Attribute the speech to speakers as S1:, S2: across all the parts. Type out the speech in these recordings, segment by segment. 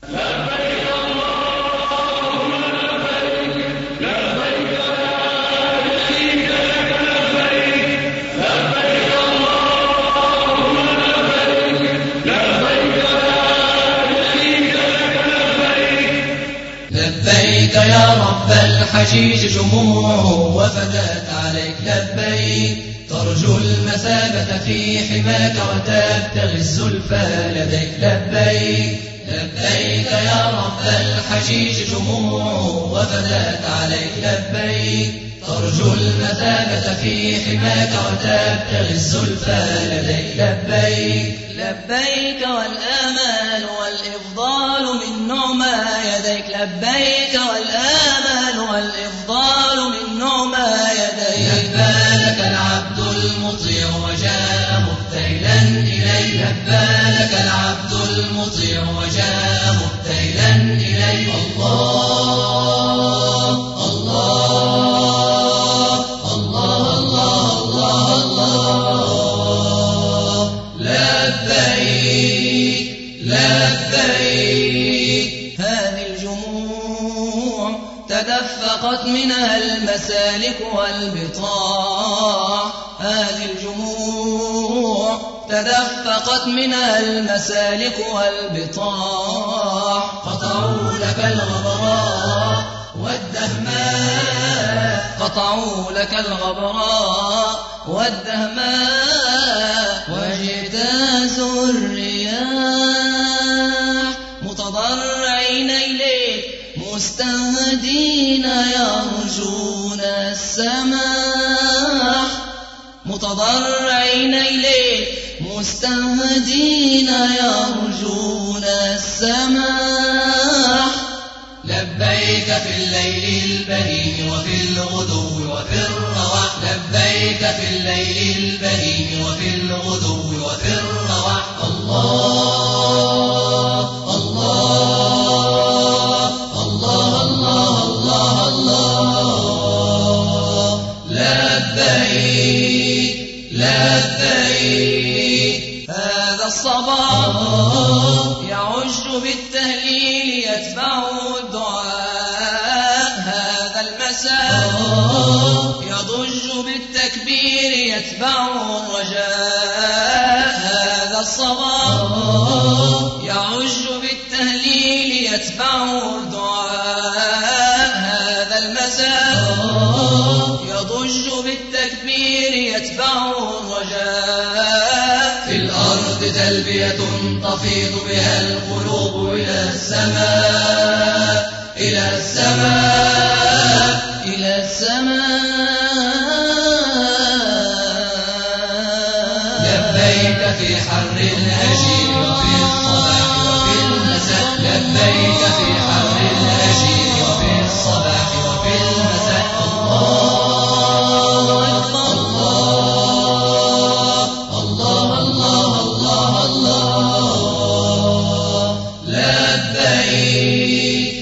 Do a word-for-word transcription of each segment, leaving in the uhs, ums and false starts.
S1: لبيك اللهم لبيك لبيك لا شريك لك لبيك لبيك اللهم لبيك لبيك لا شريك لك لبيك
S2: لبيك يا رب الحجيج جموع وفدت عليك لبيك ترجو المثابة في حماك وتبتغي الزلفى لديك لبيك لبيك يا رب الحجيج جموع وفدت عليك لبيك ترجو المثابة في حماك وتبتغي الزلفى لديك لبيك
S3: لبيك والآمال والإفضال من نعمى يديك لبيك والآمال والإفضال من نعمى يديك
S2: لبى لك العبد المطيع وجاء مبتهلا إليك لبى لك العبد المطيع وجاء مبتهلا إليك الله الله الله الله الله الله لبيك لبيك
S3: هذه الجموع تدفقت منها المسالك والبطاع هذه الجموع تدفقت منها المسالك والبطاع
S2: قطعوا لك الغبراء والدهماء
S3: قطعوا لك الغبراء والدهماء واجتازوا الرياح متضرعين إليك مستهدين يرجون السماح متضرعين إليك مستهدين يرجون السماح
S2: لبيك في الليل البهيم وفي الغدو وفي الرواح لبيك في الليل البهيم وفي الغدو وفي الرواح الله الله الله الله الله الله لبيك لبيك
S3: هذا الصباح يعج بالتهليل يتبعه الدعاء هذا المساء يضج بالتكبير يتبعه الرجاء هذا الصباح يعج بالتهليل يتبعه الدعاء هذا المساء يضج بالتكبير يتبعه الرجاء
S2: في الأرض تلبية تفيض بها القلوب إلى السماء إلى السماء
S3: إلى السماء
S2: لبيك في حر الهجير وفي الصباح وفي المساء لبيك في حر الهجير وفي الصباح وفي المساء الله الله الله الله الله لبيك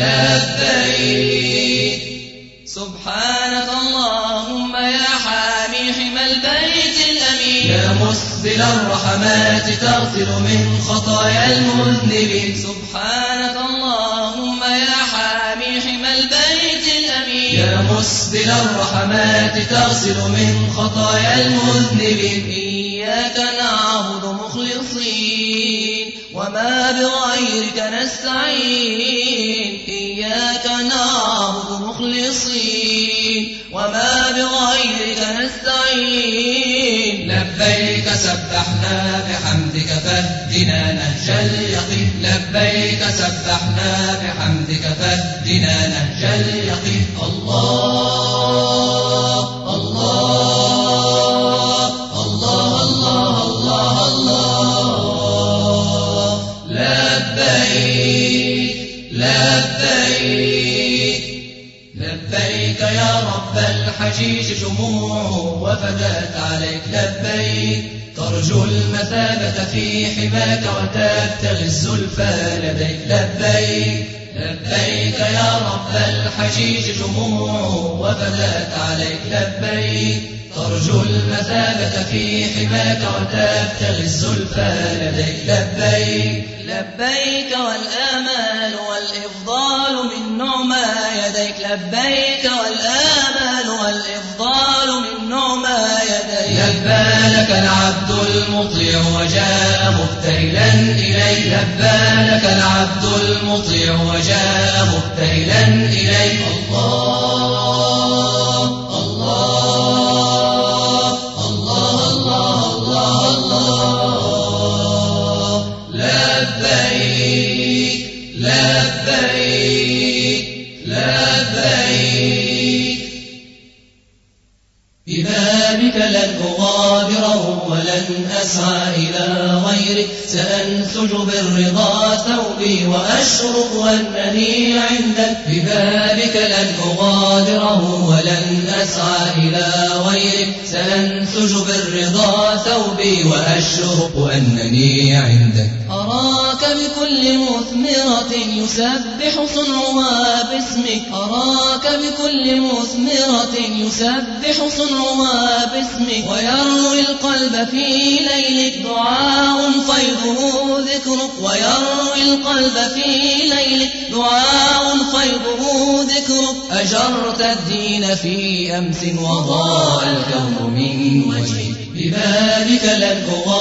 S2: لبيك
S3: سبحانك اللهم يا حامي حمى البيت الأمين
S2: يا مسبل الرحمات تغفر من خطايا المذنبين
S3: سبحانك اللهم يا حامي حمى البيت الأمين
S2: يا مسبل الرحمات تغسل من خطايا المذنبين
S3: إياك نعبد مخلصين وما بغيرك نستعين إياك نعبد مخلصين وما بغيرك نستعين
S2: لبيك سبحنا بحمدك فاهدنا نهج اليقين لبيك سبحنا بحمدك فاهدنا نهج اليقين الله الله الله الله الله الله لبيك لبيك لبيك يا رب الحجيج جموع وفدت عليك لبيك ترجو المثابة في حماك وتبتغي الزلفى لديك. لبيك لبيك يا رب الحجيج جموع وفدات عليك. لبيك ترجو المثابة في حماك وتبتغي الزلفى لديك. لبيك
S3: لبيك والآمال والإفضال من نعمى يديك. لبيك والآمال والإفضال من نعمى يديك.
S2: لبى لك العبد المطيع وجاء مبتهلا إليك. لبى لك العبد المطيع وجاء مبتهلا إليك. الله الله الله الله الله الله. لبيك لبيك لبيك. ببابك لن أغادره ولن أسعى إلى غيرك. سأنسج بالرضا ثوبي وأشرق أنني عندك. ببابك لن أغادره ولن أسعى إلى غيرك. سأنسج بالرضا ثوبي وأشرق أنني عندك.
S3: أراك بكل مثمرة يسبح صنعها باسمك. أراك بكل مثمرة يسبح صنعها باسمك. ويروي القلب في ليلك دعاء فيضه ذكرك. ويروي القلب في ليلك دعاء فيضه ذكرك. أجرت الدين في أمس وضاء الكون من وجهك. ببابك لن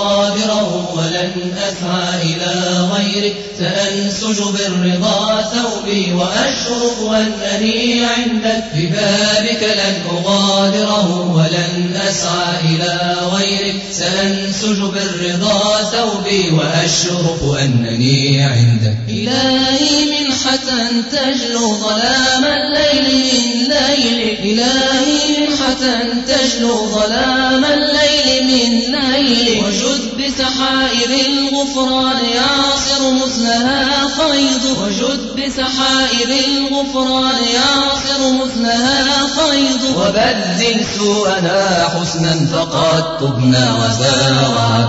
S3: أغادره ولن أسعى إلى غيرك. سأنسج بالرضا ثوبي وأشرق أنني عندك. ببابك لن أغادره ولن أسعى إلى غيرك. سأنسج بالرضا ثوبي وأشرق أنني عندك. إلهي منحة تجلو ظلام الليل من ليلك. إلهي منحة تجلو ظلام الليل من ليلك. وجد بسحائب الغفران يعصر مثلها فيض. وجد بسحائب الغفران يعصر مثلها فيض. وبدل سوءنا حسنا فقد تبنا وزارع.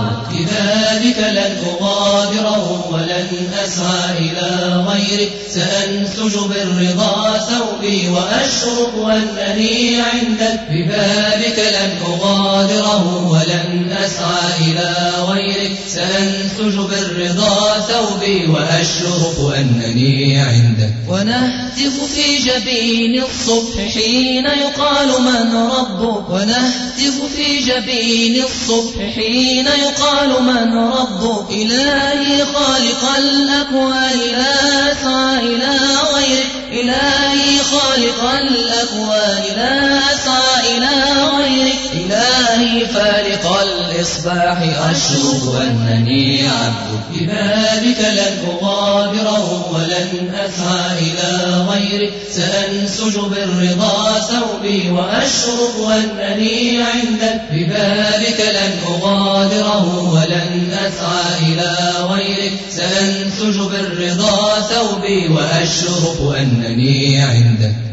S2: ببابك لن أغادره ولن أسعى إلى غيرك. سأنسج بالرضا ثوبي وأشرق أنني عندك. ببابك لن أغادره ولن أسعى إلى غيرك. سأنسج بالرضا ثوبي وأشرق أنني عندك.
S3: ونهتف في جبين الصبح حين يقال من ربك. ونهتف في جبين الصبح حين يقال من ربك. إلهي خالق الأكوان لا أسعى إلى غيرك. إلهي خالق الأكوان لا أسعى إلى غيرك. إلهي فالق الإصباح أشرق أنني عبدك.
S2: ببابك لن أغادره ولن أسعى إلى غيرك. سأنسج بالرضا ثوبي وأشرق أنني عندك. ببابك لن أغادره ولن أسعى إلى غيرك. سأنسج بالرضا ثوبي وأشرق أنني عندك.